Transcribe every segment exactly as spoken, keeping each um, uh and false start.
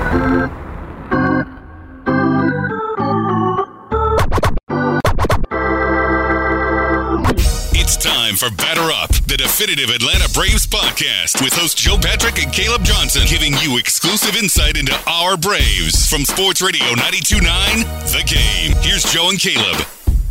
It's time for Batter Up, the definitive Atlanta Braves podcast with hosts Joe Patrick and Caleb Johnson, giving you exclusive insight into our Braves from Sports Radio ninety-two point nine, The Game. Here's Joe and Caleb.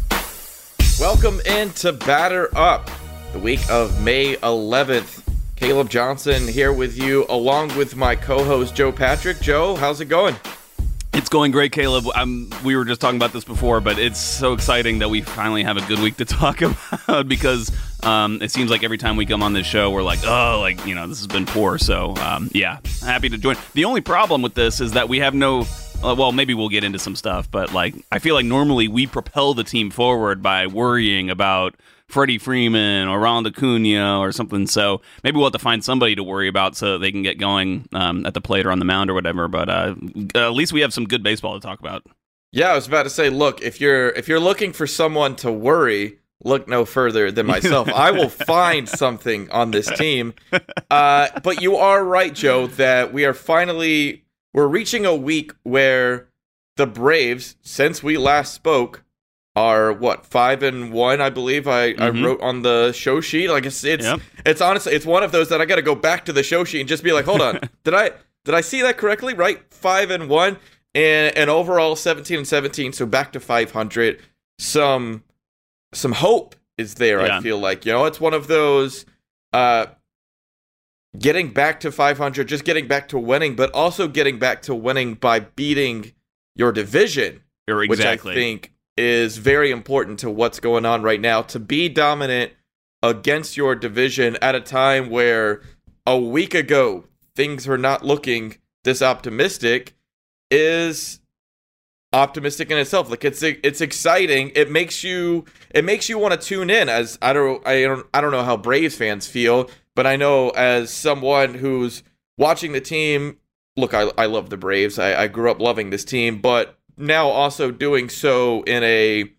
Welcome into Batter Up, the week of May eleventh. Caleb Johnson here with you, along with my co-host Joe Patrick. Joe, how's it going? It's going great, Caleb. Um, we were just talking about this before, but it's so exciting that we finally have a good week to talk about because um, it seems like every time we come on this show, we're like, oh, like, you know, this has been poor. So, um, yeah, happy to join. The only problem with this is that we have no, uh, well, maybe we'll get into some stuff, but, like, I feel like normally we propel the team forward by worrying about Freddie Freeman or Ronald Acuna or something, so maybe we'll have to find somebody to worry about so they can get going um, at the plate or on the mound or whatever, but uh, at least we have some good baseball to talk about. Yeah, I was about to say, look, if you're if you're looking for someone to worry, look no further than myself. I will find something on this team. Uh, but you are right, Joe, that we are finally, we're reaching a week where the Braves, since we last spoke, are what, five and one, I believe I, mm-hmm. I wrote on the show sheet. Like it's it's yep. it's honestly it's one of those that I got to go back to the show sheet and just be like, hold on, did I did I see that correctly? Right, five and one, and and overall seventeen and seventeen, so back to five hundred. Some some hope is there. Yeah. I feel like, you know, it's one of those uh, getting back to five hundred, just getting back to winning, but also getting back to winning by beating your division, exactly. which I think is very important to what's going on right now. To be dominant against your division at a time where a week ago things were not looking this optimistic is optimistic in itself. Like it's it's exciting. It makes you it makes you want to tune in. As I don't I don't I don't know how Braves fans feel, but I know as someone who's watching the team. Look, I I love the Braves. I, I grew up loving this team, but now also doing so in a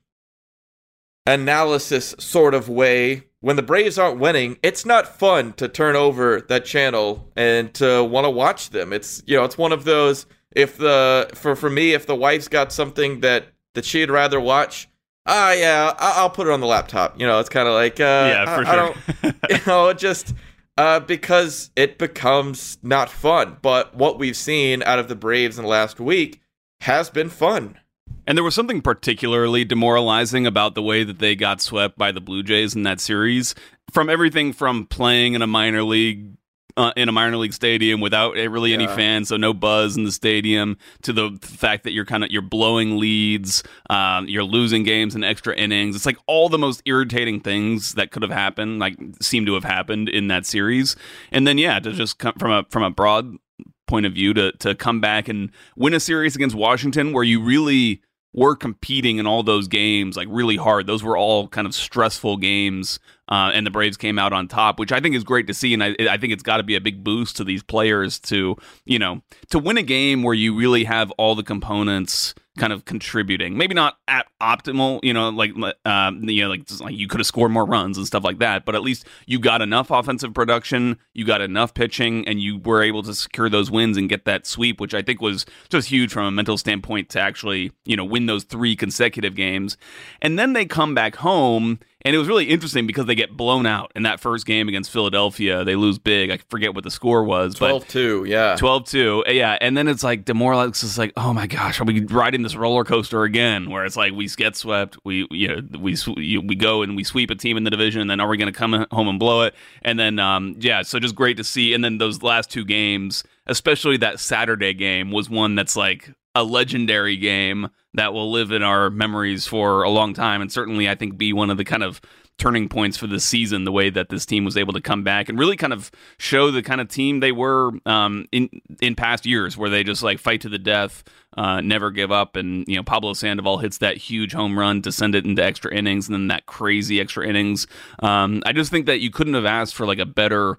analysis sort of way. When the Braves aren't winning, it's not fun to turn over that channel and to want to watch them. It's, you know, it's one of those, if the, for, for me, if the wife's got something that, that she'd rather watch, ah, yeah, I'll put it on the laptop. You know, it's kind of like, uh, yeah, for I, sure. I don't, you know, just, uh, because it becomes not fun. But what we've seen out of the Braves in the last week has been fun. And there was something particularly demoralizing about the way that they got swept by the Blue Jays in that series. From everything from playing in a minor league uh, in a minor league stadium without really any yeah. fans, so no buzz in the stadium, to the fact that you're kind of you're blowing leads, um, you're losing games in extra innings. It's like all the most irritating things that could have happened, like seem to have happened in that series. And then yeah, to just come from a from a broad point of view to to come back and win a series against Washington where you really were competing in all those games like really hard. Those were all kind of stressful games, uh, and the Braves came out on top, which I think is great to see. And I, I think it's got to be a big boost to these players to, you know, to win a game where you really have all the components kind of contributing. Maybe not at optimal, you know, like um, you know, like, like you could have scored more runs and stuff like that, but at least you got enough offensive production, you got enough pitching, and you were able to secure those wins and get that sweep, which I think was just huge from a mental standpoint to actually, you know, win those three consecutive games. And then they come back home. And it was really interesting because they get blown out in that first game against Philadelphia. They lose big. I forget what the score was. twelve two, yeah. twelve two, yeah. And then it's like demoralizing. It's like, oh my gosh, are we riding this roller coaster again? Where it's like we get swept, we you know, we we go and we sweep a team in the division, and then are we going to come home and blow it? And then, um, yeah, so just great to see. And then those last two games, especially that Saturday game, was one that's like a legendary game that will live in our memories for a long time, and certainly I think be one of the kind of turning points for this season, the way that this team was able to come back and really kind of show the kind of team they were um, in in past years, where they just like fight to the death, uh, never give up. And, you know, Pablo Sandoval hits that huge home run to send it into extra innings, and then that crazy extra innings. Um, I just think that you couldn't have asked for like a better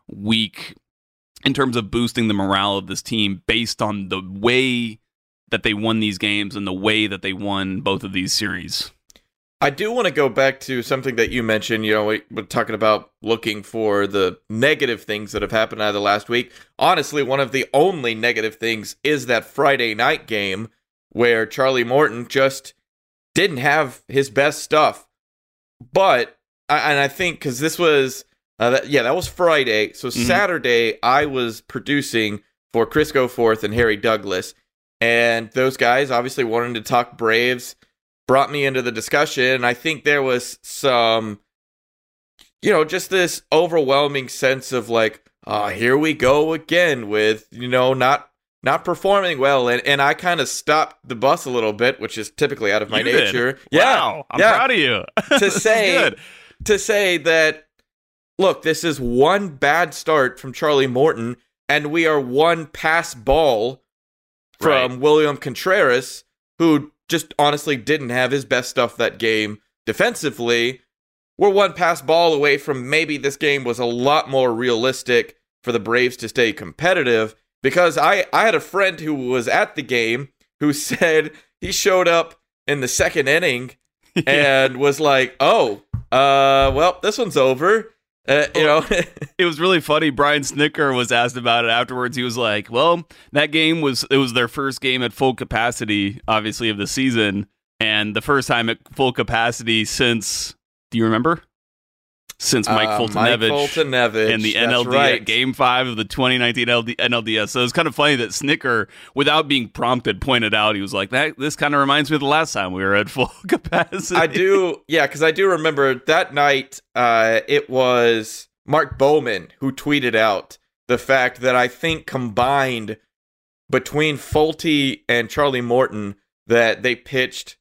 week in terms of boosting the morale of this team based on the way that they won these games and the way that they won both of these series. I do want to go back to something that you mentioned. You know, we, we're talking about looking for the negative things that have happened out of the last week. Honestly, one of the only negative things is that Friday night game where Charlie Morton just didn't have his best stuff. But, and I think, because this was, uh, that, yeah, that was Friday. So mm-hmm. Saturday, I was producing for Chris Goforth and Harry Douglas. And those guys obviously wanted to talk Braves, brought me into the discussion. And I think there was some, you know, just this overwhelming sense of like, oh, here we go again with, you know, not not performing well. And, and I kind of stopped the bus a little bit, which is typically out of my you nature. Did. Yeah, wow, I'm yeah. proud of you. To say, to say that, look, this is one bad start from Charlie Morton, and we are one pass ball from right. William Contreras, who just honestly didn't have his best stuff that game defensively. We're one pass ball away from maybe this game was a lot more realistic for the Braves to stay competitive, because I, I had a friend who was at the game who said he showed up in the second inning yeah. and was like, oh, uh, well, this one's over. Uh, you know, it was really funny. Brian Snitker was asked about it afterwards. He was like, well, that game was, it was their first game at full capacity, obviously, of the season. And the first time at full capacity since, do you remember? Since Mike uh, Fultonevich, Mike Fultonevich in the N L D right. Game Five of the twenty nineteen N L D S. So it's kind of funny that Snitker, without being prompted, pointed out he was like, "That this kind of reminds me of the last time we were at full capacity." I do, yeah, because I do remember that night. Uh, it was Mark Bowman who tweeted out the fact that I think combined between Fulte and Charlie Morton that they pitched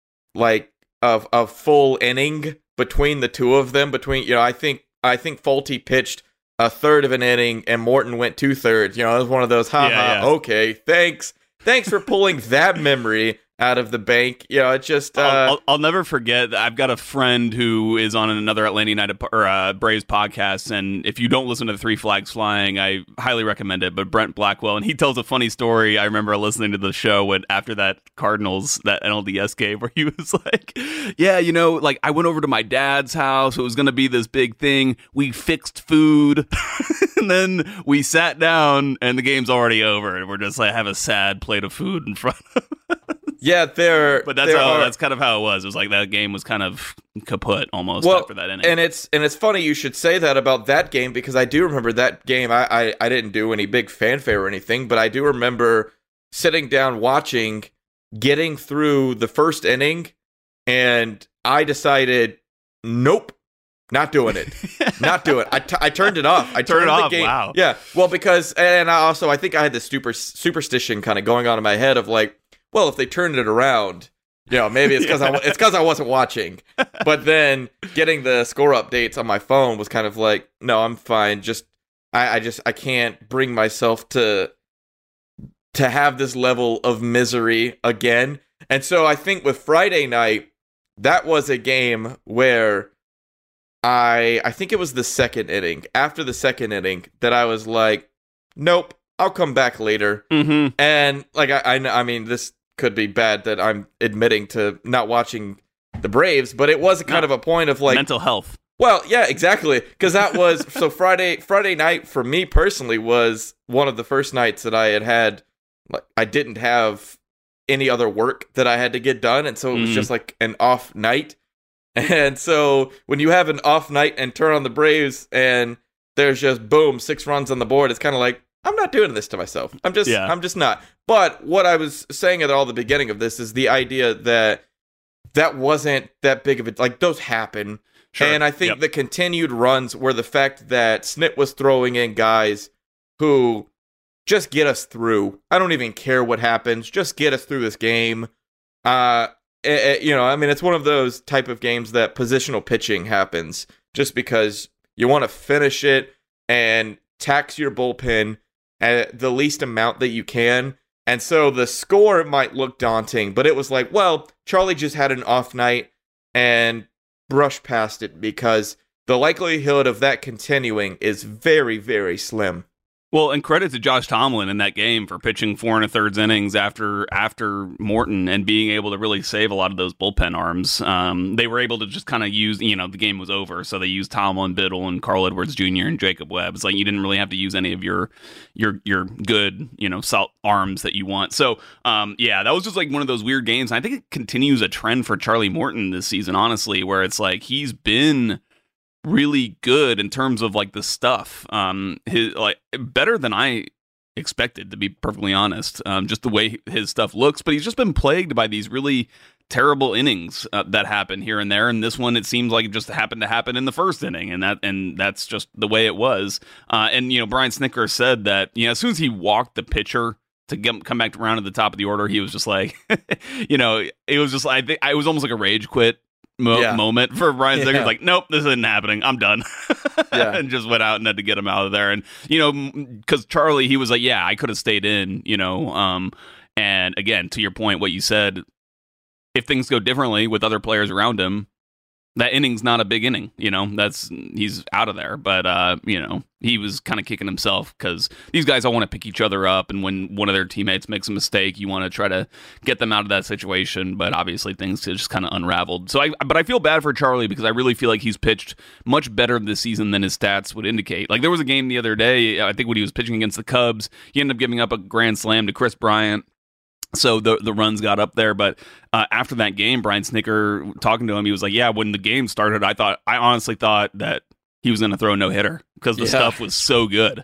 like a, a full inning between the two of them. Between, you know, I think I think Fulte pitched a third of an inning and Morton went two thirds. You know, it was one of those, haha, yeah, yeah. okay, thanks, thanks for pulling that memory out of the bank. You know, it just. Uh, I'll, I'll, I'll never forget. I've got a friend who is on another Atlanta United or uh, Braves podcast, and if you don't listen to the Three Flags Flying, I highly recommend it. But Brent Blackwell, and he tells a funny story. I remember listening to the show when after that Cardinals that N L D S game, where he was like, "Yeah, you know, like I went over to my dad's house. It was going to be this big thing. We fixed food." And then we sat down, and the game's already over, and we're just like have a sad plate of food in front of us. Yeah, there. But that's there how are, that's kind of how it was. It was like that game was kind of kaput almost well, after that inning. And it's and it's funny you should say that about that game, because I do remember that game. I, I I didn't do any big fanfare or anything, but I do remember sitting down watching, getting through the first inning, and I decided, nope. Not doing it. Not doing it. I, t- I turned it off. I turned Turn it the off. game. Wow. Yeah. Well, because, and I also, I think I had this super superstition kind of going on in my head of like, well, if they turned it around, you know, maybe it's because yeah. I it's because I wasn't watching. But then getting the score updates on my phone was kind of like, no, I'm fine. Just I, I just I can't bring myself to to have this level of misery again. And so I think with Friday night, that was a game where. I I think it was the second inning, after the second inning, that I was like, nope, I'll come back later. Mm-hmm. And like, I, I, I mean, this could be bad that I'm admitting to not watching the Braves, but it was kind no. of a point of like... mental health. Well, yeah, exactly. Because that was, so Friday Friday night for me personally was one of the first nights that I had had, like, I didn't have any other work that I had to get done. And so it was mm. just like an off night. And so when you have an off night and turn on the Braves and there's just boom, six runs on the board, it's kind of like, I'm not doing this to myself. I'm just, yeah. I'm just not. But what I was saying at all the beginning of this is the idea that that wasn't that big of a, like those happen. Sure. And I think yep. the continued runs were the fact that Snit was throwing in guys who just get us through. I don't even care what happens. Just get us through this game. Uh, It, it, you know, I mean, it's one of those type of games that positional pitching happens just because you want to finish it and tax your bullpen at the least amount that you can. And so the score might look daunting, but it was like, well, Charlie just had an off night and brushed past it because the likelihood of that continuing is very, very slim. Well, and credit to Josh Tomlin in that game for pitching four and a thirds innings after after Morton and being able to really save a lot of those bullpen arms. Um, they were able to just kind of use, you know, the game was over, so they used Tomlin, Biddle, and Carl Edwards Junior and Jacob Webb. It's like you didn't really have to use any of your your your good, you know, salt arms that you want. So, um, yeah, that was just like one of those weird games. And I think it continues a trend for Charlie Morton this season, honestly, where it's like he's been really good in terms of like the stuff, um, his like better than I expected, to be perfectly honest. Um, just the way his stuff looks, but he's just been plagued by these really terrible innings uh, that happen here and there. And this one, it seems like it just happened to happen in the first inning, and that and that's just the way it was. Uh, and you know, Brian Snitker said that you know as soon as he walked the pitcher to get, come back around to the top of the order, he was just like, you know, it was just I think I was almost like a rage quit. Mo- yeah. moment for Brian Snitker. Yeah. Like, nope, this isn't happening. I'm done. Yeah. And just went out and had to get him out of there. And, you know, because Charlie, he was like, yeah, I could have stayed in, you know. Um, and again, to your point, what you said, if things go differently with other players around him, that inning's not a big inning, you know, that's he's out of there. But, uh, you know, he was kind of kicking himself because these guys all want to pick each other up. And when one of their teammates makes a mistake, you want to try to get them out of that situation. But obviously things just kind of unraveled. So I, but I feel bad for Charlie because I really feel like he's pitched much better this season than his stats would indicate. Like there was a game the other day, I think when he was pitching against the Cubs, he ended up giving up a grand slam to Chris Bryant. So the the runs got up there, but uh, after that game, Brian Snitker talking to him, he was like, "Yeah, when the game started, I thought, I honestly thought that he was going to throw a no hitter because the yeah. stuff was so good."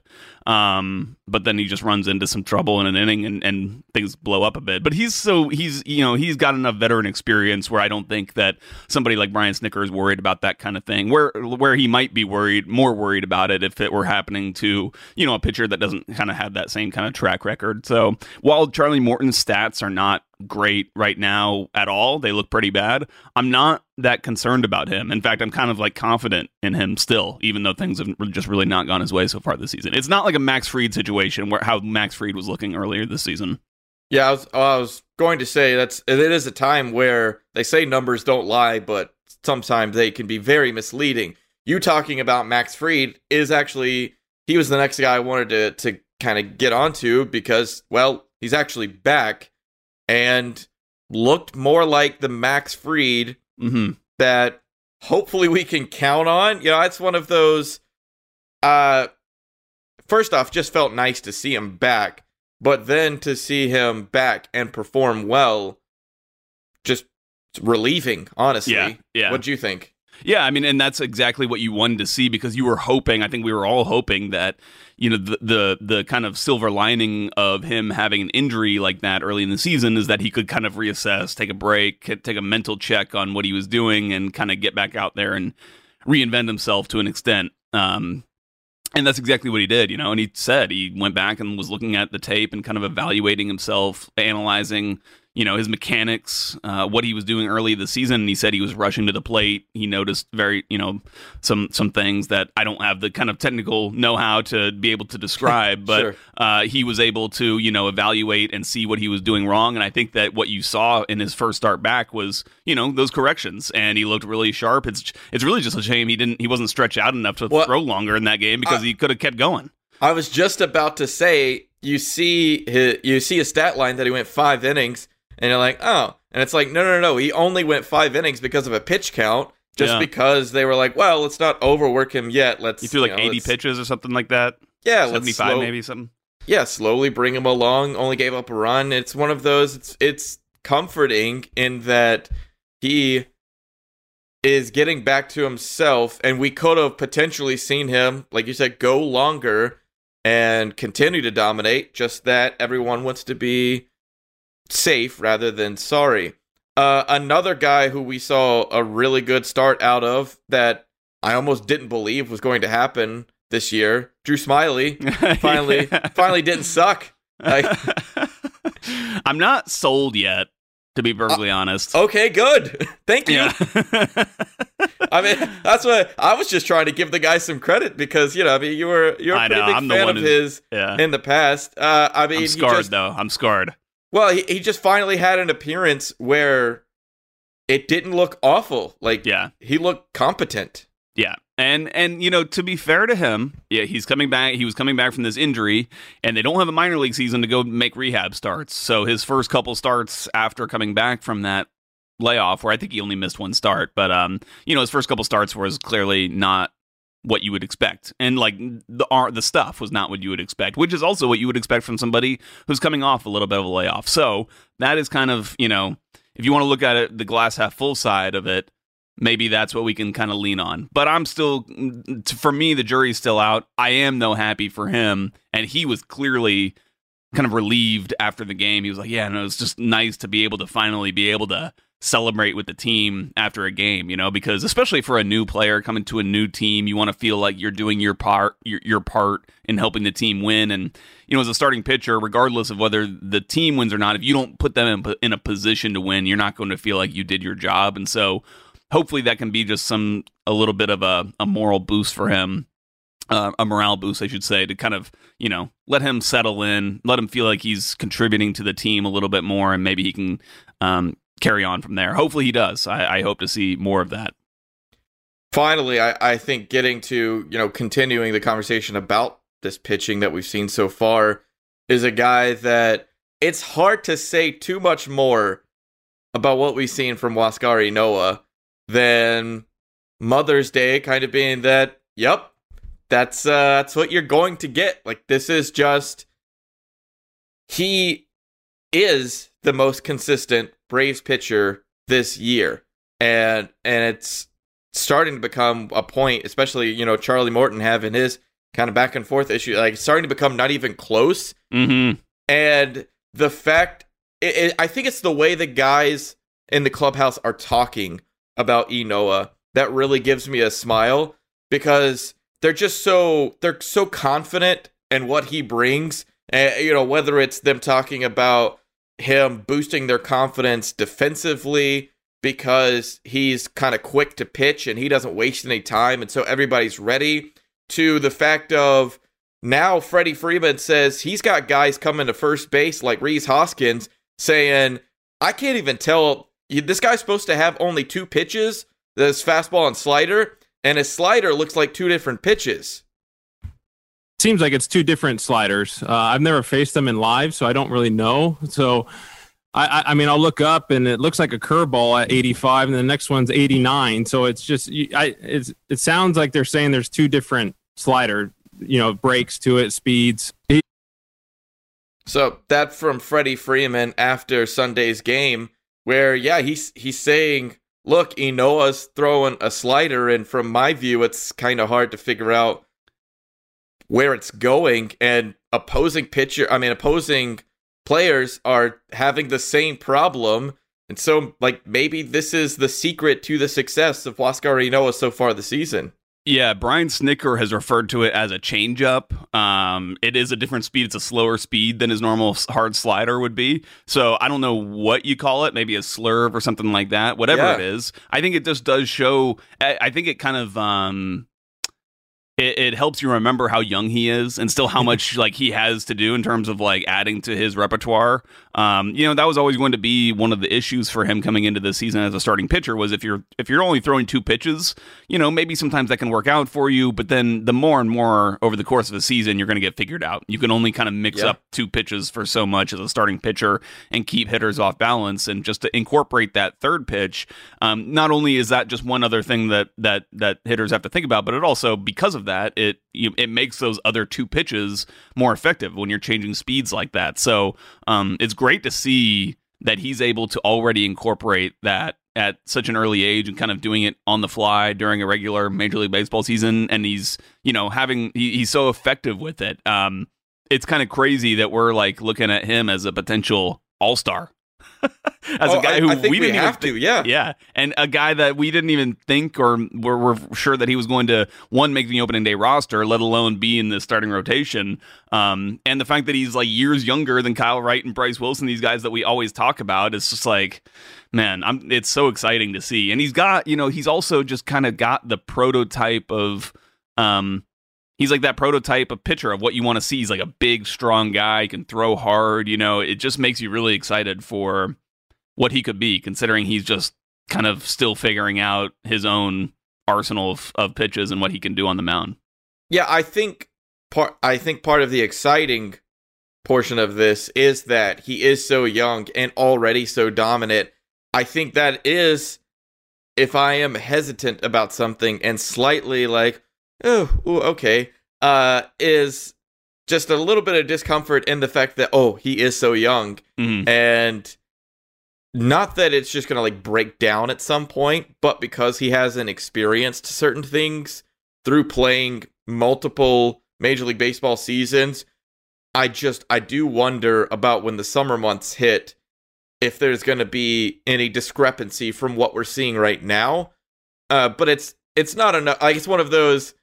Um, but then he just runs into some trouble in an inning, and, and things blow up a bit. But he's so he's you know he's got enough veteran experience where I don't think that somebody like Brian Snitker is worried about that kind of thing. Where where he might be worried, more worried about it if it were happening to you know a pitcher that doesn't kind of have that same kind of track record. So while Charlie Morton's stats are not great right now at all, they look pretty bad, I'm not that concerned about him. In fact, I'm kind of like confident in him still, even though things have just really not gone his way so far this season. It's not like a Max Fried situation where how Max Fried was looking earlier this season. Yeah, I was, I was going to say that's it is a time where they say numbers don't lie, but sometimes they can be very misleading. You talking about Max Fried is actually, he was the next guy I wanted to, to kind of get onto because, well, he's actually back and looked more like the Max Fried mm-hmm. that hopefully we can count on. You know, it's one of those, uh, first off, just felt nice to see him back, but then to see him back and perform well, just relieving, honestly. Yeah, yeah. What'd you think? Yeah, I mean, and that's exactly what you wanted to see because you were hoping, I think we were all hoping that, you know, the, the the kind of silver lining of him having an injury like that early in the season is that he could kind of reassess, take a break, take a mental check on what he was doing and kind of get back out there and reinvent himself to an extent. Um, and that's exactly what he did, you know, and he said he went back and was looking at the tape and kind of evaluating himself, analyzing, you know, his mechanics, uh, what he was doing early this season. And he said he was rushing to the plate. He noticed very, you know, some some things that I don't have the kind of technical know-how to be able to describe, but sure. uh, he was able to, you know, evaluate and see what he was doing wrong. And I think that what you saw in his first start back was, you know, those corrections, and he looked really sharp. It's it's really just a shame he didn't he wasn't stretched out enough to well, throw longer in that game because I, he could have kept going. I was just about to say, you see his, you see a stat line that he went five innings. And you're like, oh. And it's like, no, no, no. He only went five innings because of a pitch count. Just yeah. because they were like, well, let's not overwork him yet. Let's. He threw like you know, eighty pitches or something like that. Yeah, seventy-five let's slow, maybe something. Yeah, slowly bring him along. Only gave up a run. It's one of those. It's it's comforting in that he is getting back to himself, and we could have potentially seen him, like you said, go longer and continue to dominate. Just that everyone wants to be safe rather than sorry. Uh, another guy who we saw a really good start out of that I almost didn't believe was going to happen this year, Drew Smyly, finally yeah. finally didn't suck. Like, I'm not sold yet, to be perfectly uh, honest. Okay, good. Thank you. Yeah. I mean, that's what I was just trying to give the guy some credit because, you know, I mean, you were you're a I pretty know, big I'm fan of his yeah. in the past. Uh, I mean, I'm scarred just, though. I'm scarred. Well, he, he just finally had an appearance where it didn't look awful. Like, yeah. he looked competent. Yeah. And, and you know, to be fair to him, yeah, he's coming back. He was coming back from this injury, and they don't have a minor league season to go make rehab starts. So his first couple starts after coming back from that layoff, where I think he only missed one start, but, um, you know, his first couple starts was clearly not what you would expect. And, like, the art, the stuff was not what you would expect, which is also what you would expect from somebody who's coming off a little bit of a layoff. So that is kind of, you know, if you want to look at it, the glass half full side of it, maybe that's what we can kind of lean on. But I'm still, for me, the jury's still out. I am, though, happy for him. And he was clearly kind of relieved after the game. He was like, yeah, no, it's just nice to be able to finally be able to celebrate with the team after a game, you know, because especially for a new player coming to a new team, you want to feel like you're doing your part, your, your part in helping the team win. And, you know, as a starting pitcher, regardless of whether the team wins or not, if you don't put them in, in a position to win, you're not going to feel like you did your job. And so hopefully that can be just some, a little bit of a, a moral boost for him. Uh, a morale boost, I should say, to kind of, you know, let him settle in, let him feel like he's contributing to the team a little bit more, and maybe he can um, carry on from there. Hopefully he does. I, I hope to see more of that. Finally, I, I think getting to, you know, continuing the conversation about this pitching that we've seen so far is a guy that it's hard to say too much more about what we've seen from Huascar Ynoa than Mother's Day kind of being that, yep, That's uh, that's what you're going to get. Like, this is just, he is the most consistent Braves pitcher this year, and and it's starting to become a point, especially, you know, Charlie Morton having his kind of back and forth issue, like, it's starting to become not even close. Mm-hmm. And the fact, it, it, I think it's the way the guys in the clubhouse are talking about Ynoa that really gives me a smile, because they're just so, they're so confident in what he brings. And, you know, whether it's them talking about him boosting their confidence defensively because he's kind of quick to pitch and he doesn't waste any time, and so everybody's ready, to the fact of now Freddie Freeman says he's got guys coming to first base like Rhys Hoskins saying, I can't even tell, this guy's supposed to have only two pitches, this fastball and slider, and his slider looks like two different pitches. Seems like it's two different sliders. Uh, I've never faced them in live, so I don't really know. So, I, I, I mean, I'll look up, and it looks like a curveball at eighty-five, and the next one's eighty-nine. So it's just, I, it's, it sounds like they're saying there's two different slider, you know, breaks to it, speeds. So that from Freddie Freeman after Sunday's game, where, yeah, he's he's saying, look, Ynoa's throwing a slider, and from my view, it's kind of hard to figure out where it's going, and opposing pitcher, I mean, opposing players are having the same problem, and so, like, maybe this is the secret to the success of Huascar Ynoa so far this season. Yeah, Brian Snitker has referred to it as a changeup. Um, it is a different speed. It's a slower speed than his normal hard slider would be. So I don't know what you call it, maybe a slurve or something like that, whatever yeah. it is. I think it just does show, I, I think it kind of, um, it, it helps you remember how young he is and still how much like he has to do in terms of like adding to his repertoire. Um, you know, that was always going to be one of the issues for him coming into the season as a starting pitcher, was if you're if you're only throwing two pitches, you know, maybe sometimes that can work out for you, but then the more and more over the course of the season, you're going to get figured out. You can only kind of mix yeah. up two pitches for so much as a starting pitcher and keep hitters off balance. And just to incorporate that third pitch, um, not only is that just one other thing that that that hitters have to think about, but it also, because of that, it you, it makes those other two pitches more effective when you're changing speeds like that. So um, it's great to see that he's able to already incorporate that at such an early age and kind of doing it on the fly during a regular Major League Baseball season. And he's, you know, having, he, he's so effective with it. Um, it's kind of crazy that we're like looking at him as a potential all-star. As oh, a guy I, who I think we didn't we have even to, yeah, yeah, and a guy that we didn't even think or were, were sure that he was going to one make the opening day roster, let alone be in the starting rotation. Um, and the fact that he's like years younger than Kyle Wright and Bryce Wilson, these guys that we always talk about, it's just like, man, I'm. It's so exciting to see. And he's got, you know, he's also just kind of got the prototype of, um. He's like that prototype of pitcher of what you want to see. He's like a big, strong guy, can throw hard. You know, it just makes you really excited for what he could be, considering he's just kind of still figuring out his own arsenal of, of pitches and what he can do on the mound. Yeah, I think part I think part of the exciting portion of this is that he is so young and already so dominant. I think that is, if I am hesitant about something and slightly like, oh, ooh, okay, uh, is just a little bit of discomfort in the fact that, oh, he is so young. Mm-hmm. And not that it's just going to like break down at some point, but because he hasn't experienced certain things through playing multiple Major League Baseball seasons, I just, I do wonder about when the summer months hit, if there's going to be any discrepancy from what we're seeing right now. Uh, but it's, it's not enough. Like, it's one of those,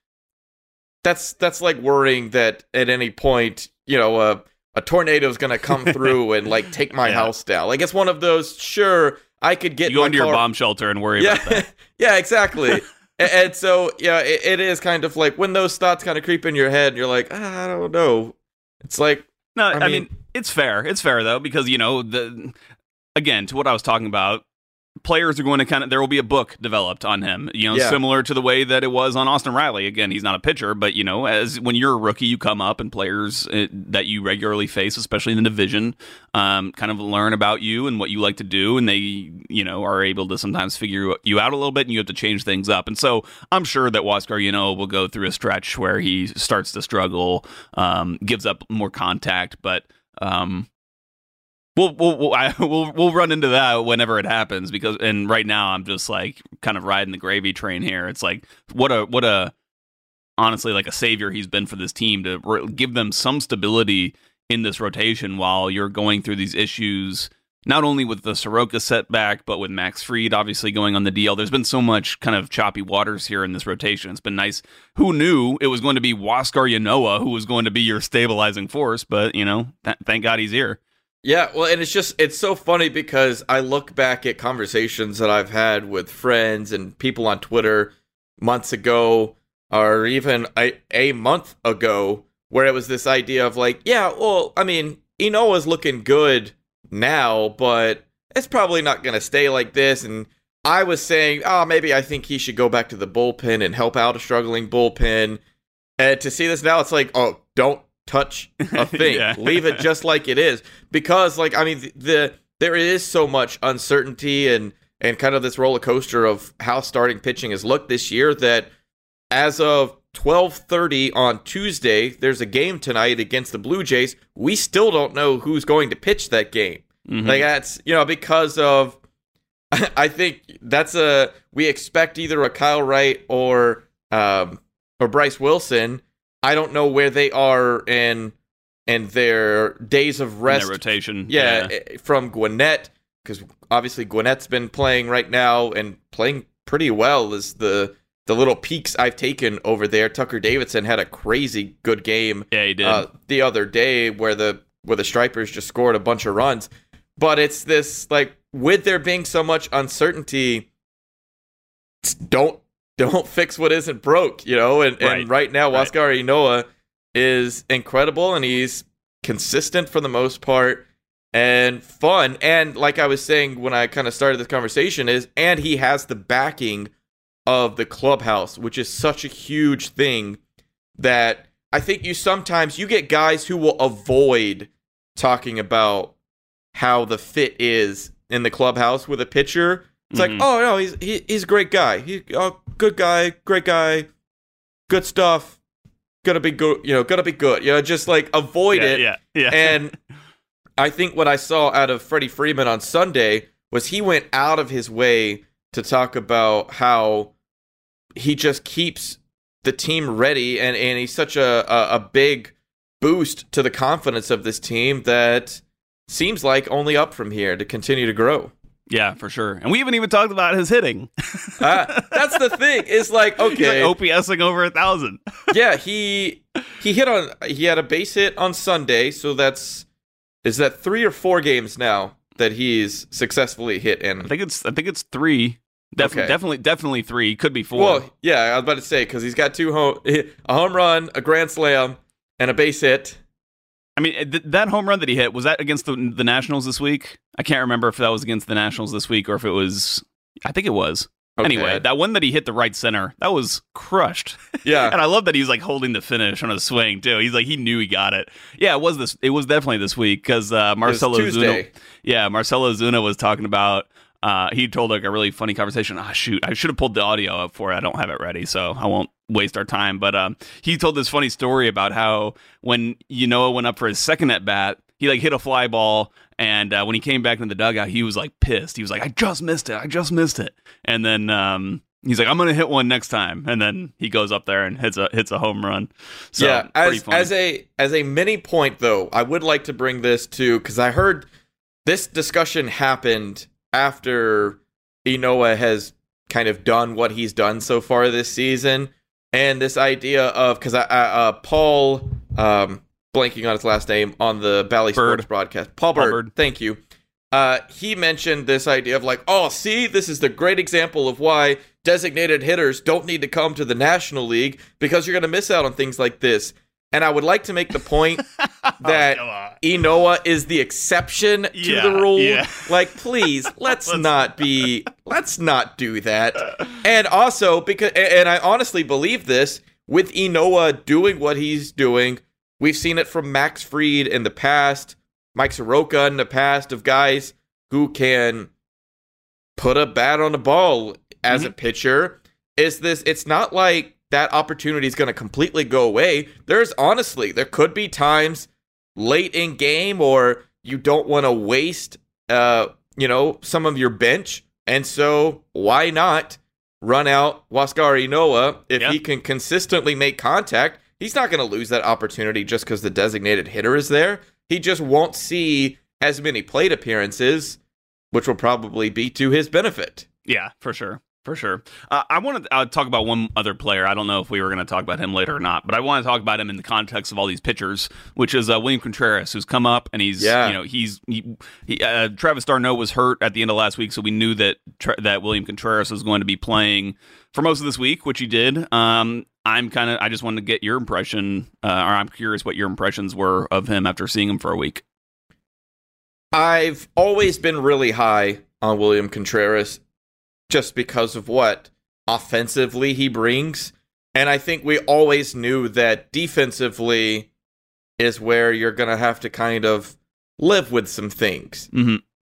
that's, that's like worrying that at any point, you know, uh, a tornado is going to come through and like take my yeah. house down. Like, it's one of those, sure, I could get you go my into car- your bomb shelter and worry yeah, about that. Yeah, exactly. and, and so, yeah, it, it is kind of like when those thoughts kind of creep in your head, you're like, ah, I don't know. It's like, no, I, I mean, mean, it's fair. It's fair though, because, you know, the, again, to what I was talking about, players are going to kind of, there will be a book developed on him, you know, yeah. similar to the way that it was on Austin Riley. Again, he's not a pitcher, but, you know, as when you're a rookie, you come up and players uh, that you regularly face, especially in the division, um, kind of learn about you and what you like to do. And they, you know, are able to sometimes figure you out a little bit and you have to change things up. And so I'm sure that Huascar, you know, will go through a stretch where he starts to struggle, um, gives up more contact, but, um, We'll we'll we'll, I, we'll we'll run into that whenever it happens, because and right now I'm just like kind of riding the gravy train here. It's like what a what a honestly like a savior he's been for this team to re- give them some stability in this rotation while you're going through these issues, not only with the Soroka setback but with Max Fried obviously going on the D L. There's been so much kind of choppy waters here in this rotation. It's been nice. Who knew it was going to be Huascar Ynoa who was going to be your stabilizing force? But you know, th- thank God he's here. Yeah, well, and it's just, it's so funny because I look back at conversations that I've had with friends and people on Twitter months ago, or even a, a month ago, where it was this idea of like, yeah, well, I mean, Ynoa's looking good now, but it's probably not going to stay like this. And I was saying, oh, maybe I think he should go back to the bullpen and help out a struggling bullpen. And to see this now, it's like, oh, don't touch a thing. yeah. Leave it just like it is, because like I mean the, the there is so much uncertainty and and kind of this roller coaster of how starting pitching has looked this year that as of twelve thirty on Tuesday, there's a game tonight against the Blue Jays. We still don't know who's going to pitch that game. Mm-hmm. Like that's, you know, because of I think that's a we expect either a Kyle Wright or um or Bryce Wilson. I don't know where they are in in their days of rest. In their rotation. Yeah, yeah. From Gwinnett, because obviously Gwinnett's been playing right now and playing pretty well is the the little peaks I've taken over there. Tucker Davidson had a crazy good game. Yeah, he did. Uh, the other day where the where the Stripers just scored a bunch of runs. But it's this, like, with there being so much uncertainty, don't Don't fix what isn't broke, you know? And right, and right now, right. Huascar Ynoa is incredible, and he's consistent for the most part, and fun. And like I was saying when I kind of started this conversation, is and he has the backing of the clubhouse, which is such a huge thing that I think you sometimes, you get guys who will avoid talking about how the fit is in the clubhouse with a pitcher. It's mm-hmm. like, oh no, he's he, he's a great guy. He oh, good guy, great guy, good stuff. Gonna be good, you know. Gonna be good, you know. Just like avoid yeah, it. Yeah, yeah. And I think what I saw out of Freddie Freeman on Sunday was he went out of his way to talk about how he just keeps the team ready, and, and he's such a, a a big boost to the confidence of this team that seems like only up from here to continue to grow. Yeah, for sure. And we haven't even talked about his hitting. uh, that's the thing. It's like, okay, like OPSing over a thousand. yeah, he he hit on he had a base hit on Sunday, so that's is that three or four games now that he's successfully hit in. I think it's I think it's three. Def- okay. Definitely, definitely three. Could be four. Well, yeah, I was about to say because he's got two home a home run, a grand slam, and a base hit. I mean, th- that home run that he hit, was that against the, the Nationals this week? I can't remember if that was against the Nationals this week or if it was... I think it was. Okay. Anyway, that one that he hit the right center, that was crushed. Yeah. And I love that he's like holding the finish on a swing too. He's like, he knew he got it. Yeah, it was this. It was definitely this week because uh, Marcelo Zuna. Yeah, Marcelo Zuna was talking about. Uh, he told like a really funny conversation. Ah, shoot, I should have pulled the audio up for it. I don't have it ready, so I won't waste our time. But um, he told this funny story about how when Ynoa went up for his second at bat, he like hit a fly ball, and uh, when he came back into the dugout, he was like pissed. He was like, "I just missed it. I just missed it." And then um, he's like, "I'm gonna hit one next time." And then he goes up there and hits a hits a home run. So, yeah, as as a as a mini point though, I would like to bring this to because I heard this discussion happened after Ynoa has kind of done what he's done so far this season, and this idea of because I, I uh, Paul um, blanking on his last name on the Bally Bird. Sports broadcast, Paul Bird, Paul Bird. Thank you. Uh, he mentioned this idea of like, oh, see, this is the great example of why designated hitters don't need to come to the National League because you're going to miss out on things like this. And I would like to make the point that oh, Ynoa is the exception to Yeah, the rule. yeah. Like, please, let's not be, let's not do that. And also, because, and I honestly believe this, with Ynoa doing what he's doing, we've seen it from Max Fried in the past, Mike Soroka in the past, of guys who can put a bat on the ball as Mm-hmm. a pitcher. Is this, it's not like that opportunity is going to completely go away. There's honestly, there could be times late in game or you don't want to waste, uh, you know, some of your bench. And so why not run out Huascar Ynoa if Yeah. he can consistently make contact? He's not going to lose that opportunity just because the designated hitter is there. He just won't see as many plate appearances, which will probably be to his benefit. Yeah, for sure. For sure. Uh, I want to uh, talk about one other player. I don't know if we were going to talk about him later or not, but I want to talk about him in the context of all these pitchers, which is uh, William Contreras, who's come up and he's, Yeah. you know, he's he, he, uh, Travis d'Arnaud was hurt at the end of last week, so we knew that tra- that William Contreras was going to be playing for most of this week, which he did. Um, I'm kind of, I just wanted to get your impression, uh, or I'm curious what your impressions were of him after seeing him for a week. I've always been really high on William Contreras just because of what offensively he brings. And I think we always knew that defensively is where you're going to have to kind of live with some things. Mm-hmm.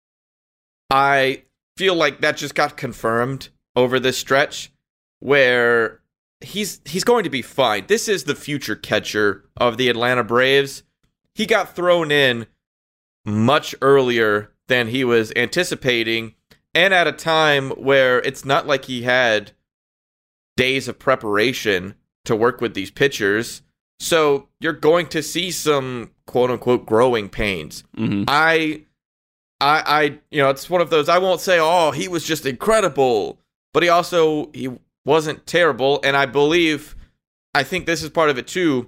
I feel like that just got confirmed over this stretch where he's he's going to be fine. This is the future catcher of the Atlanta Braves. He got thrown in much earlier than he was anticipating, and at a time where it's not like he had days of preparation to work with these pitchers. So you're going to see some quote unquote growing pains. Mm-hmm. I, I, I, you know, it's one of those, I won't say, oh, he was just incredible, but he also, he wasn't terrible. And I believe, I think this is part of it too.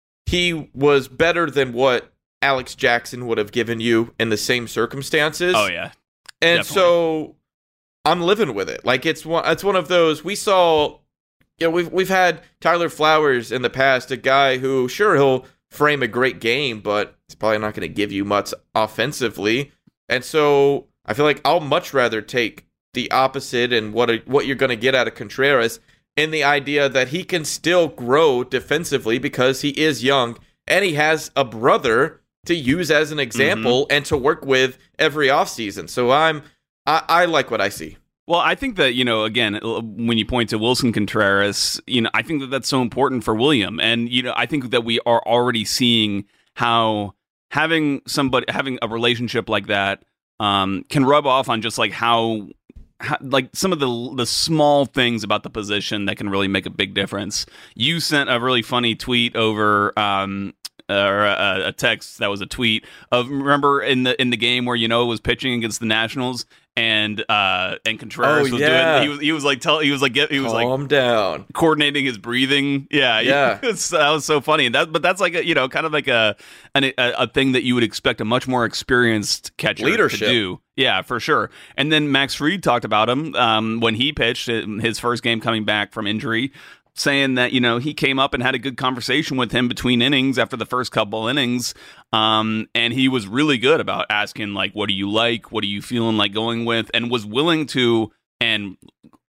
He was better than what Alex Jackson would have given you in the same circumstances. Oh, yeah. And Definitely. so I'm living with it. Like it's one, it's one of those we saw. You know, we've we've had Tyler Flowers in the past, a guy who sure he'll frame a great game, but he's probably not going to give you much offensively. And so I feel like I'll much rather take the opposite and what a, what you're going to get out of Contreras in the idea that he can still grow defensively because he is young and he has a brother to use as an example mm-hmm. and to work with every offseason. So I'm, I, I like what I see. Well, I think that, you know, again, when you point to Wilson Contreras, you know, I think that that's so important for William. And, you know, I think that we are already seeing how having somebody, having a relationship like that um, can rub off on just like how, how, like some of the the small things about the position that can really make a big difference. You sent a really funny tweet over, um, or a, a text that was a tweet of, remember in the in the game where, you know, it was pitching against the Nationals and uh and Contreras oh, was yeah. doing he was he was like tell he was like get, he was Calm like down, coordinating his breathing. Yeah, yeah, was, that was so funny. And that but that's like a, you know, kind of like a, an, a a thing that you would expect a much more experienced catcher Leadership. to do. Yeah, for sure. And then Max Fried talked about him um when he pitched his first game coming back from injury, saying that, you know, he came up and had a good conversation with him between innings after the first couple innings. Um, and he was really good about asking, like, what do you like? What are you feeling like going with? And was willing to, and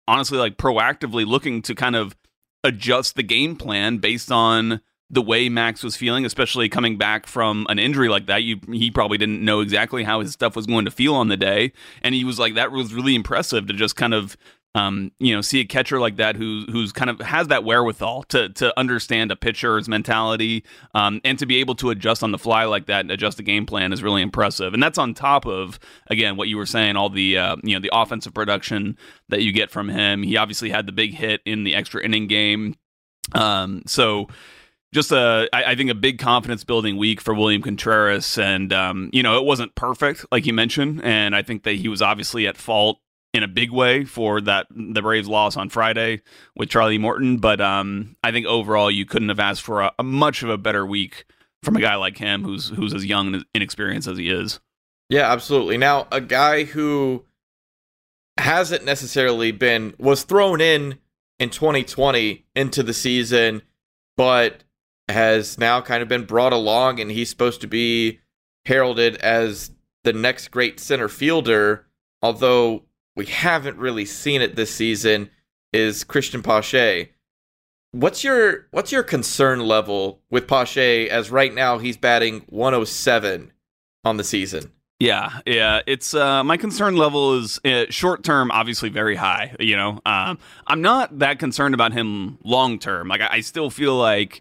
honestly like proactively looking to kind of adjust the game plan based on the way Max was feeling, especially coming back from an injury like that. You, he probably didn't know exactly how his stuff was going to feel on the day. And he was like, that was really impressive to just kind of, um, you know, see a catcher like that who, who's kind of has that wherewithal to, to understand a pitcher's mentality, um, and to be able to adjust on the fly like that and adjust the game plan is really impressive. And that's on top of, again, what you were saying, all the, uh, you know, the offensive production that you get from him. He obviously had the big hit in the extra inning game. Um, so, Just a, I, I think a big confidence building week for William Contreras, and um, you know, it wasn't perfect like you mentioned, and I think that he was obviously at fault in a big way for that the Braves loss on Friday with Charlie Morton. But um, I think overall you couldn't have asked for a, a much of a better week from a guy like him, who's who's as young and inexperienced as he is. Yeah, absolutely. Now, a guy who hasn't necessarily been was thrown in in twenty twenty into the season, but has now kind of been brought along, and he's supposed to be heralded as the next great center fielder, although we haven't really seen it this season, is Christian Pache. What's your what's your concern level with Pache, as right now he's batting one oh seven on the season? Yeah, yeah. It's uh, my concern level is uh, short term, obviously very high. You know, um, I'm not that concerned about him long term. Like I, I still feel like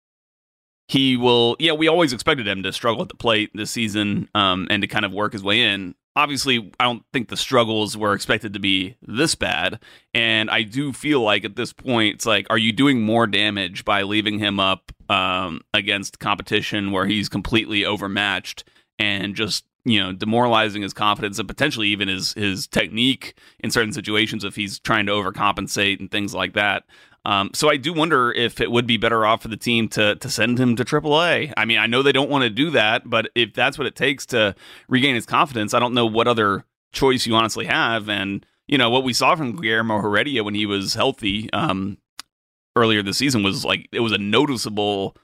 he will, yeah, we always expected him to struggle at the plate this season, um, and to kind of work his way in. Obviously, I don't think the struggles were expected to be this bad, and I do feel like at this point, it's like, are you doing more damage by leaving him up um, against competition where he's completely overmatched and just, you know, demoralizing his confidence and potentially even his his technique in certain situations if he's trying to overcompensate and things like that. Um, so I do wonder if it would be better off for the team to to send him to triple A. I mean, I know they don't want to do that, but if that's what it takes to regain his confidence, I don't know what other choice you honestly have. And, you know, what we saw from Guillermo Heredia when he was healthy um, earlier this season was like, it was a noticeable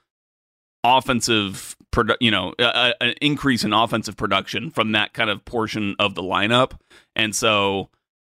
offensive, produ- you know, a, an increase in offensive production from that kind of portion of the lineup. And so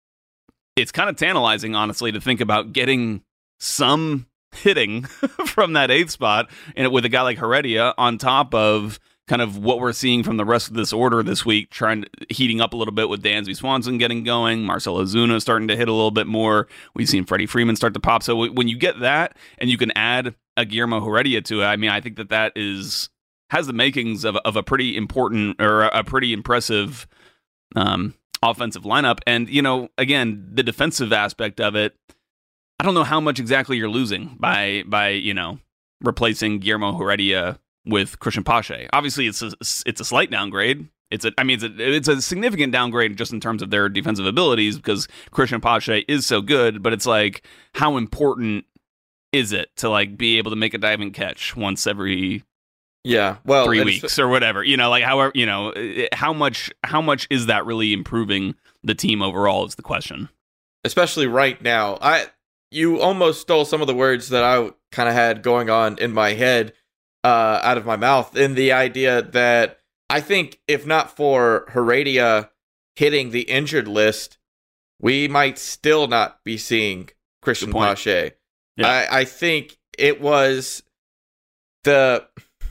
it's kind of tantalizing, honestly, to think about getting some hitting from that eighth spot, and with a guy like Heredia on top of kind of what we're seeing from the rest of this order this week, trying to heating up a little bit with Dansby Swanson getting going, Marcell Ozuna starting to hit a little bit more. We've seen Freddie Freeman start to pop. So w- when you get that, and you can add a Guillermo Heredia to it, I mean, I think that that is has the makings of of a pretty important or a pretty impressive um, offensive lineup. And you know, again, the defensive aspect of it, I don't know how much exactly you're losing by, by you know, replacing Guillermo Heredia with Christian Pache. Obviously, it's a, it's a slight downgrade. It's a, I mean, it's a, it's a significant downgrade just in terms of their defensive abilities because Christian Pache is so good, but it's like, how important is it to like be able to make a diving catch once every yeah, well, three weeks or whatever? You know, like however, you know, how much, how much is that really improving the team overall is the question. Especially right now. I, You almost stole some of the words that I kind of had going on in my head uh, out of my mouth, in the idea that I think if not for Heredia hitting the injured list, we might still not be seeing Christian Pache. Yeah. I, I think it was the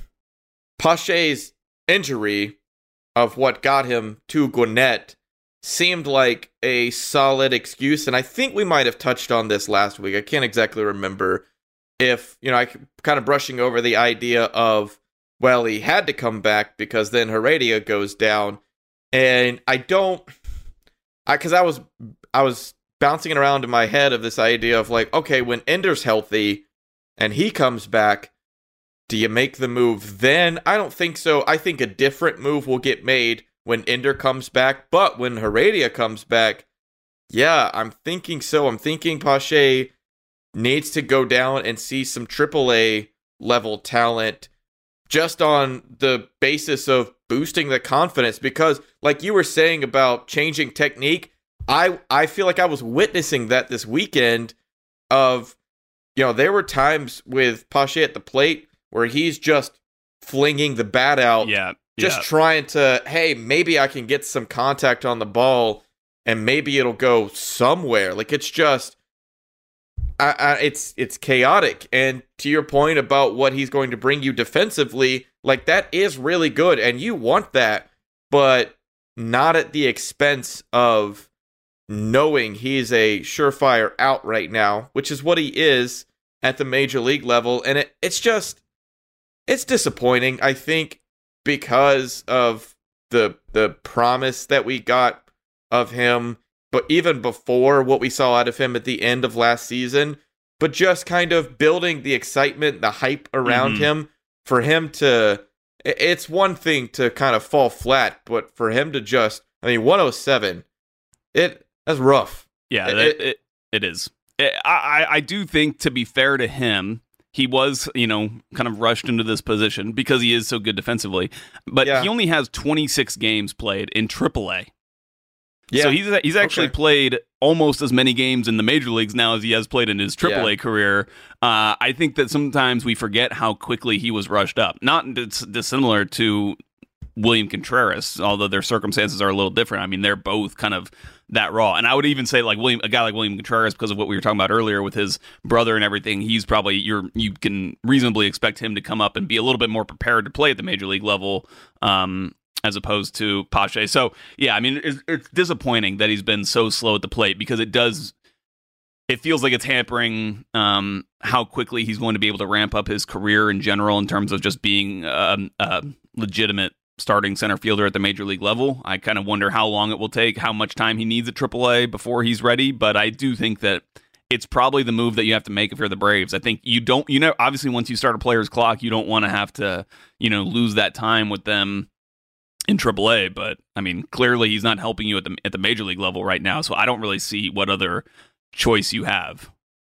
Pache's injury of what got him to Gwinnett seemed like a solid excuse, and I think we might have touched on this last week. I can't exactly remember if, you know, I kind of brushing over the idea of, well, he had to come back because then Heredia goes down, and I don't, I because I was I was bouncing it around in my head of this idea of like, okay, when Ender's healthy and he comes back, do you make the move then? I don't think so. I think a different move will get made when Ender comes back, but when Heredia comes back, yeah, I'm thinking so. I'm thinking Pache needs to go down and see some triple A level talent just on the basis of boosting the confidence, because like you were saying about changing technique, I, I feel like I was witnessing that this weekend of, you know, there were times with Pache at the plate where he's just flinging the bat out. Yeah. Just yeah. trying to, hey, maybe I can get some contact on the ball and maybe it'll go somewhere. Like, it's just, I, I, it's it's chaotic. And to your point about what he's going to bring you defensively, like, that is really good, and you want that, but not at the expense of knowing he's a surefire out right now, which is what he is at the major league level. And it, it's just, it's disappointing, I think, because of the the promise that we got of him, but even before what we saw out of him at the end of last season, but just kind of building the excitement, the hype around mm-hmm. him, for him to, it's one thing to kind of fall flat, but for him to just, I mean, one oh seven, it that's rough. Yeah, it, it, it, it is. It, I, I do think, to be fair to him, he was, you know, kind of rushed into this position because he is so good defensively. But yeah. he only has twenty-six games played in triple A. Yeah. So he's he's actually okay. played almost as many games in the major leagues now as he has played in his triple A yeah. career. Uh, I think that sometimes we forget how quickly he was rushed up. Not dis- dissimilar to William Contreras, although their circumstances are a little different. I mean, they're both kind of that raw. And I would even say, like, William, a guy like William Contreras, because of what we were talking about earlier with his brother and everything, he's probably, you're you can reasonably expect him to come up and be a little bit more prepared to play at the major league level, um, as opposed to Pache. So, yeah, I mean, it's, it's disappointing that he's been so slow at the plate, because it does, it feels like it's hampering um, how quickly he's going to be able to ramp up his career in general in terms of just being um, a legitimate starting center fielder at the major league level. I kind of wonder how long it will take, how much time he needs at triple A before he's ready, but I do think that it's probably the move that you have to make if you're the Braves. I think you don't, you know, obviously once you start a player's clock, you don't want to have to, you know, lose that time with them in triple A, but I mean, clearly he's not helping you at the at the major league level right now, so I don't really see what other choice you have.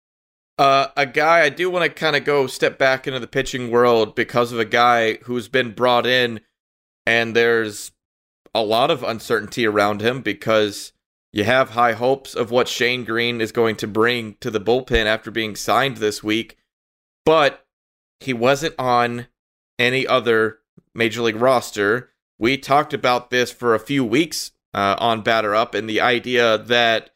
Uh, a guy, I do want to kind of go step back into the pitching world because of a guy who's been brought in, and there's a lot of uncertainty around him because you have high hopes of what Shane Greene is going to bring to the bullpen after being signed this week, but he wasn't on any other major league roster. We talked about this for a few weeks uh, on Batter Up, and the idea that,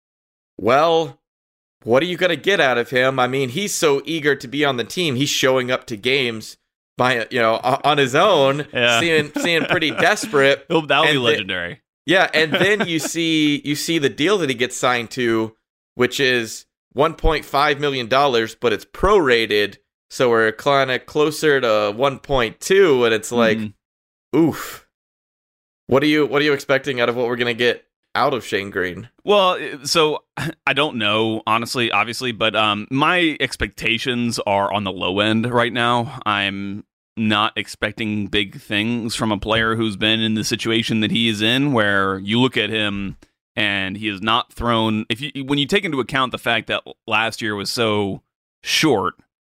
well, what are you going to get out of him? I mean, he's so eager to be on the team. He's showing up to games by, you know, on his own, yeah. seeing seeing pretty desperate. That'll be legendary. Then, yeah, and then you see you see the deal that he gets signed to, which is one point five million dollars, but it's prorated, so we're kind of closer to one point two, and it's like, mm. oof. What are you what are you expecting out of what we're gonna get out of Shane Greene? Well, so I don't know, honestly, obviously, but um, my expectations are on the low end right now. I'm not expecting big things from a player who's been in the situation that he is in, where you look at him and he has not thrown. If you when you take into account the fact that last year was so short,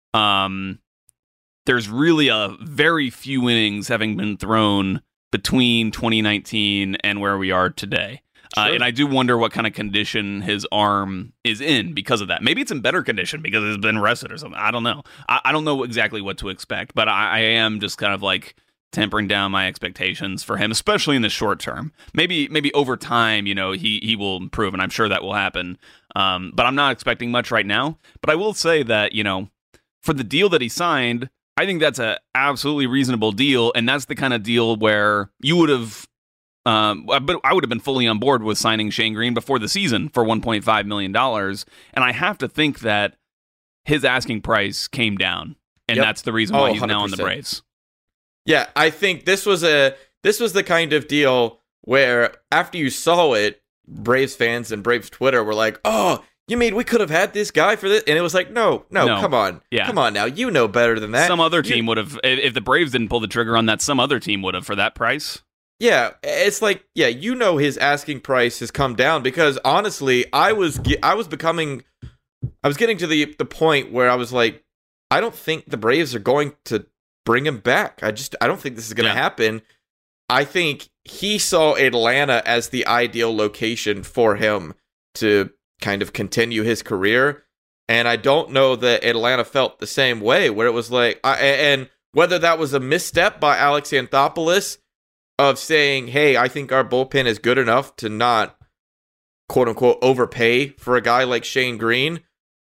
um, there's really a very few innings having been thrown between twenty nineteen and where we are today. Sure. Uh, and I do wonder what kind of condition his arm is in because of that. Maybe it's in better condition because it's been rested or something. I don't know. I, I don't know exactly what to expect, but I, I am just kind of like tempering down my expectations for him, especially in the short term. Maybe maybe over time, you know, he, he will improve, and I'm sure that will happen. Um, but I'm not expecting much right now. But I will say that, you know, for the deal that he signed, I think that's a absolutely reasonable deal, and that's the kind of deal where you would have Um, but I would have been fully on board with signing Shane Greene before the season for one point five million dollars. And I have to think that his asking price came down, and yep. that's the reason why oh, he's now on the Braves. Yeah, I think this was a this was the kind of deal where after you saw it, Braves fans and Braves Twitter were like, "Oh, you mean we could have had this guy for this?" And it was like, no, no, no. come on. Yeah. Come on now. You know better than that. Some other you- team would have, if the Braves didn't pull the trigger on that, some other team would have for that price. Yeah, it's like, yeah, you know his asking price has come down because honestly, I was I was becoming, I was getting to the the point where I was like, I don't think the Braves are going to bring him back. I just, I don't think this is going to yeah. happen. I think he saw Atlanta as the ideal location for him to kind of continue his career. And I don't know that Atlanta felt the same way, where it was like, I, and whether that was a misstep by Alex Anthopoulos of saying, hey, I think our bullpen is good enough to not quote unquote overpay for a guy like Shane Green.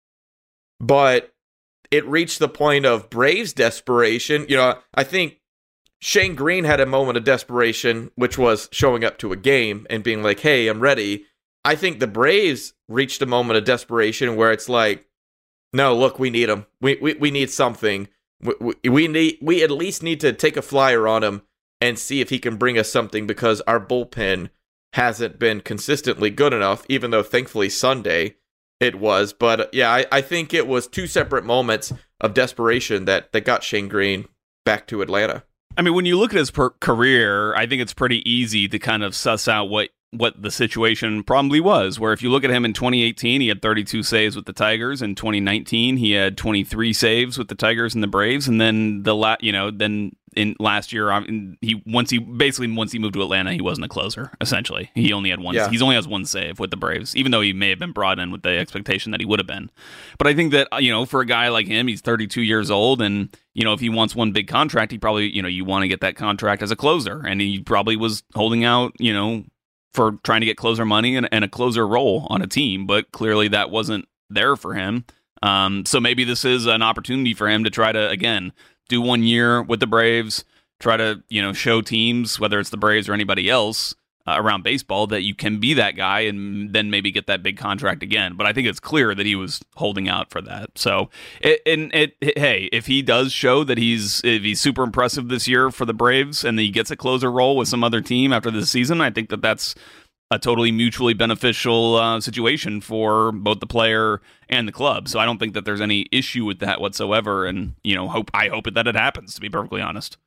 But it reached the point of Braves desperation. You know, I think Shane Green had a moment of desperation, which was showing up to a game and being like, hey, I'm ready. I think the Braves reached a moment of desperation where it's like, no, look, we need him. We we, we need something. We, we, we need we at least need to take a flyer on him and see if he can bring us something, because our bullpen hasn't been consistently good enough, even though thankfully Sunday it was. But yeah, I, I think it was two separate moments of desperation that, that got Shane Green back to Atlanta. I mean, when you look at his per- career, I think it's pretty easy to kind of suss out what what the situation probably was, where if you look at him in twenty eighteen, he had thirty-two saves with the Tigers. In twenty nineteen, he had twenty-three saves with the Tigers and the Braves. And then the la- you know, then in last year, um, he once he basically once he moved to Atlanta, he wasn't a closer. Essentially, he only had one. Yeah. He's only has one save with the Braves, even though he may have been brought in with the expectation that he would have been. But I think that, you know, for a guy like him, he's thirty-two years old, and you know, if he wants one big contract, he probably, you know, you want to get that contract as a closer, and he probably was holding out, you know, for trying to get closer money and, and a closer role on a team, but clearly that wasn't there for him. Um, so maybe this is an opportunity for him to try to, again, do one year with the Braves, try to, you know, show teams, whether it's the Braves or anybody else uh, around baseball, that you can be that guy, and then maybe get that big contract again. But I think it's clear that he was holding out for that. So, it, and it, it, hey, if he does show that he's if he's super impressive this year for the Braves, and he gets a closer role with some other team after this season, I think that that's a totally mutually beneficial uh, situation for both the player and the club. So I don't think that there's any issue with that whatsoever. And, you know, hope I hope that it happens, to be perfectly honest.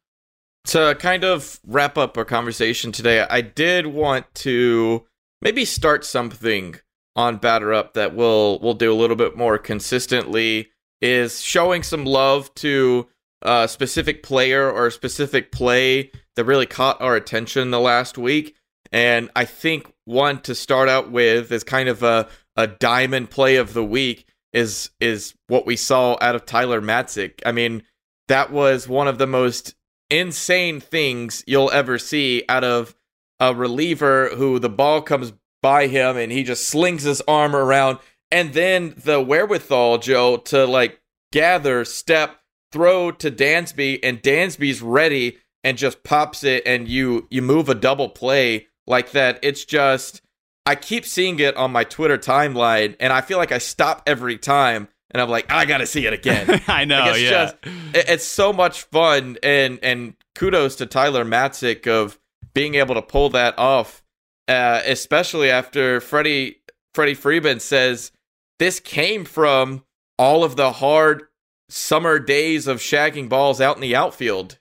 To kind of wrap up our conversation today, I did want to maybe start something on Batter Up that we'll we'll do a little bit more consistently, is showing some love to a specific player or a specific play that really caught our attention the last week. And I think one to start out with is kind of a, a diamond play of the week is is what we saw out of Tyler Matzek. I mean, that was one of the most insane things you'll ever see out of a reliever who the ball comes by him and he just slings his arm around, and then the wherewithal, Joe, to like gather, step, throw to Dansby, and Dansby's ready and just pops it, and you you move a double play like that. It's just, I keep seeing it on my Twitter timeline, and I feel like I stop every time, and I'm like, I gotta see it again. I know, like it's yeah. Just, it's so much fun, and and kudos to Tyler Matzek of being able to pull that off, uh, especially after Freddie Freddie Freeman says this came from all of the hard summer days of shagging balls out in the outfield.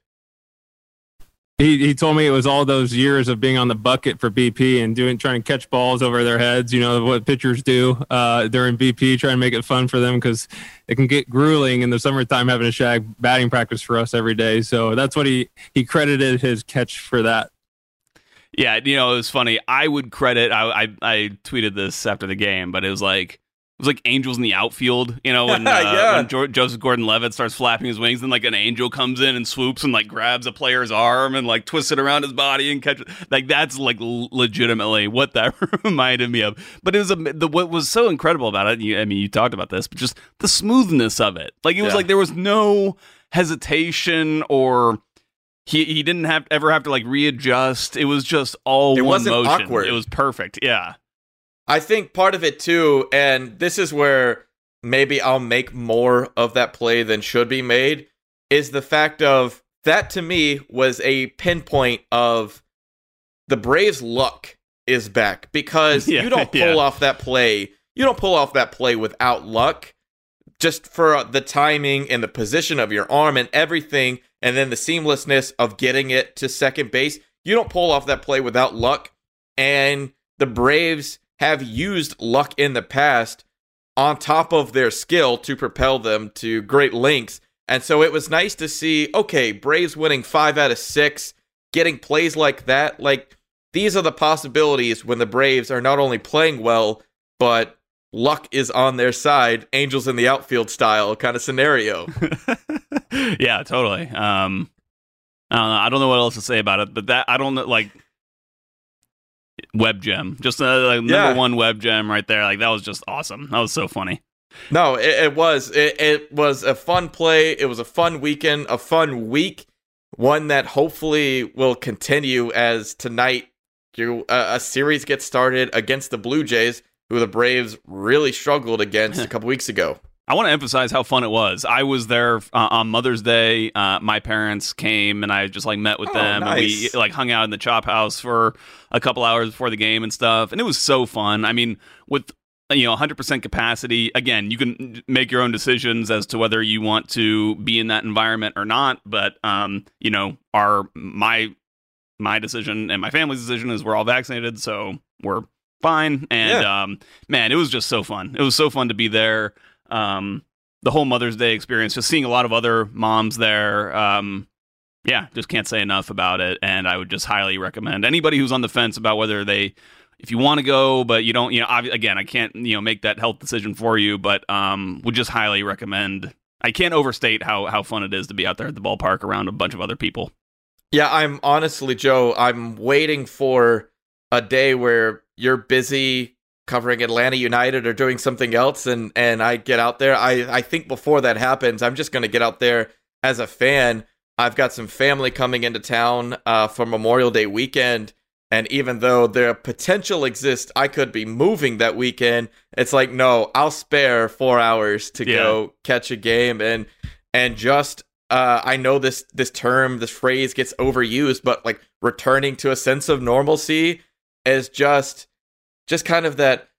He he told me it was all those years of being on the bucket for B P and doing trying to catch balls over their heads. You know what pitchers do uh, during B P, trying to make it fun for them, because it can get grueling in the summertime having a shag batting practice for us every day. So that's what he he credited his catch for that. Yeah, you know, it was funny. I would credit. I I, I tweeted this after the game, but it was like. It was like angels in the outfield, you know, when, uh, yeah. when jo- Joseph Gordon-Levitt starts flapping his wings, and like an angel comes in and swoops and like grabs a player's arm and like twists it around his body and catches. Like that's like l- legitimately what that reminded me of. But it was a, the what was so incredible about it. You, I mean, you talked about this, but just the smoothness of it. Like it was Yeah. like there was no hesitation, or he he didn't have ever have to like readjust. It was just all It one wasn't motion. awkward. It was perfect. Yeah. I think part of it too, and this is where maybe I'll make more of that play than should be made, is the fact of that to me was a pinpoint of the Braves' luck is back, because Yeah, you don't pull yeah. off that play. You don't pull off that play without luck, just for the timing and the position of your arm and everything, and then the seamlessness of getting it to second base. You don't pull off that play without luck, and the Braves have used luck in the past on top of their skill to propel them to great lengths. And so it was nice to see, okay, Braves winning five out of six, getting plays like that. Like, these are the possibilities when the Braves are not only playing well, but luck is on their side, angels in the outfield style kind of scenario. Yeah, totally. Um, I don't know. I don't know what else to say about it, but that I don't know. Like, web gem, just a like, number Yeah. one web gem right there. Like that was just awesome. That was so funny. No, it, it was. It, it was a fun play. It was a fun weekend, a fun week, one that hopefully will continue as tonight you, uh, a series gets started against the Blue Jays, who the Braves really struggled against a couple weeks ago. I want to emphasize how fun it was. I was there uh, on Mother's Day. Uh, my parents came and I just like met with Oh, them and we nice. like hung out in the Chop House for a couple hours before the game and stuff. And it was so fun. I mean, with you know one hundred percent capacity, again, you can make your own decisions as to whether you want to be in that environment or not. But um, you know, our my my decision and my family's decision is we're all vaccinated, so we're fine. And Yeah. um, man, it was just so fun. It was so fun to be there. Um, the whole Mother's Day experience, just seeing a lot of other moms there. Um, yeah, just can't say enough about it. And I would just highly recommend anybody who's on the fence about whether they, if you want to go, but you don't, you know, obvi- again, I can't, you know, make that health decision for you, but um, would just highly recommend. I can't overstate how how fun it is to be out there at the ballpark around a bunch of other people. Yeah, I'm honestly, Joe, I'm waiting for a day where you're busy covering Atlanta United or doing something else, and, and I get out there. I, I think before that happens, I'm just going to get out there as a fan. I've got some family coming into town uh, for Memorial Day weekend, and even though the potential exists, I could be moving that weekend. It's like, no, I'll spare four hours to Yeah. go catch a game, and and just uh, I know this this term, this phrase gets overused, but like returning to a sense of normalcy is just just kind of that,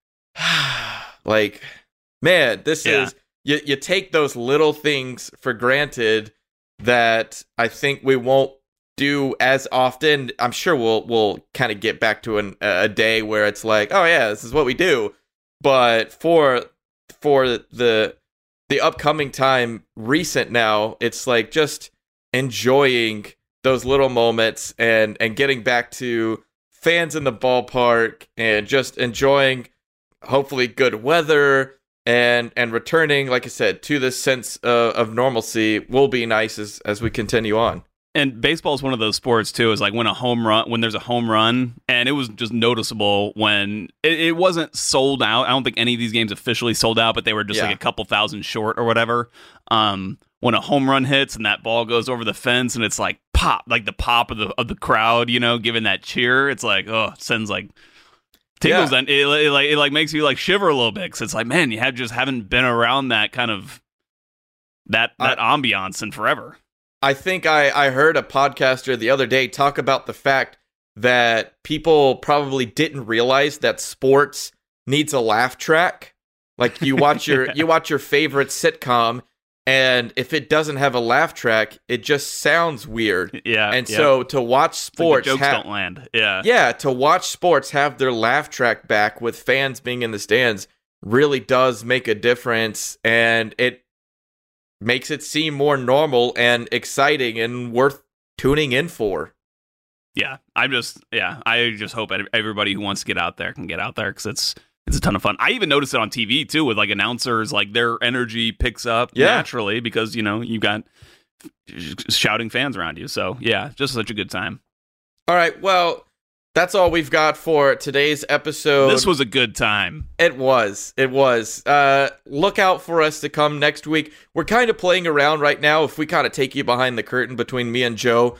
like, man, this Yeah. is you. You take those little things for granted that I think we won't do as often. I'm sure we'll we'll kind of get back to an, a day where it's like, oh yeah, this is what we do. But for for the the upcoming time, recent now, it's like just enjoying those little moments and and getting back to fans in the ballpark and just enjoying hopefully good weather and and returning, like I said, to this sense uh, of normalcy will be nice as as we continue on. And baseball is one of those sports too. Is like when a home run, when there's a home run, and it was just noticeable when it, it wasn't sold out. I don't think any of these games officially sold out, but they were just Yeah. like a couple thousand short or whatever. Um, when a home run hits and that ball goes over the fence, and it's like pop, like the pop of the of the crowd, you know, giving that cheer. It's like, oh, it sends like tingles, Yeah. and it, it like it like makes you like shiver a little bit. Cause it's like, man, you have just haven't been around that kind of that that ambiance in forever. I think I, I heard a podcaster the other day talk about the fact that people probably didn't realize that sports needs a laugh track. Like you watch your Yeah. you watch your favorite sitcom, and if it doesn't have a laugh track, it just sounds weird. Yeah, And yeah. so to watch It's like the sports jokes ha- don't land. Yeah. yeah, to watch sports have their laugh track back with fans being in the stands really does make a difference, and it makes it seem more normal and exciting and worth tuning in for. Yeah, I'm just yeah. I just hope everybody who wants to get out there can get out there because it's it's a ton of fun. I even noticed it on T V too with like announcers, like their energy picks up Yeah. naturally because you know you got shouting fans around you. So yeah, just such a good time. All right, well, that's all we've got for today's episode. This was a good time. It was. It was. Uh, look out for us to come next week. We're kind of playing around right now. If we kind of take you behind the curtain between me and Joe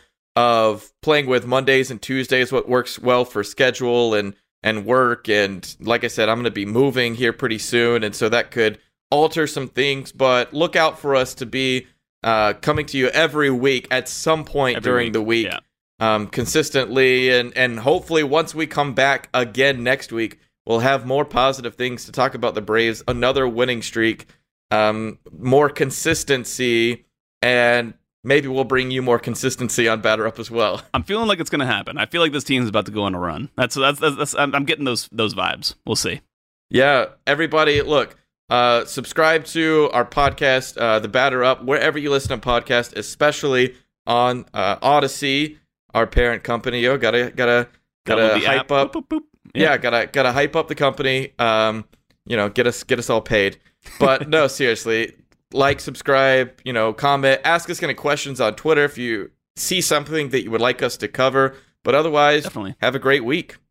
of playing with Mondays and Tuesdays, what works well for schedule and, and work. And like I said, I'm going to be moving here pretty soon. And so that could alter some things. But look out for us to be uh, coming to you every week at some point Every during week, the week. yeah. Um, consistently, and, and hopefully once we come back again next week, we'll have more positive things to talk about the Braves, another winning streak, um, more consistency, and maybe we'll bring you more consistency on Batter Up as well. I'm feeling like it's going to happen. I feel like this team's about to go on a run. That's that's, that's, that's I'm, I'm getting those those vibes. We'll see. Yeah, everybody, look, uh, subscribe to our podcast, uh, The Batter Up, wherever you listen to podcasts, especially on uh, Odyssey, our parent company. Yo, gotta gotta gotta Download the hype app. up. Boop, boop, boop. Yeah. gotta gotta hype up the company. Um, you know, get us get us all paid. But no, seriously, like, subscribe, you know, comment, ask us any questions on Twitter if you see something that you would like us to cover. But otherwise, Definitely. have a great week.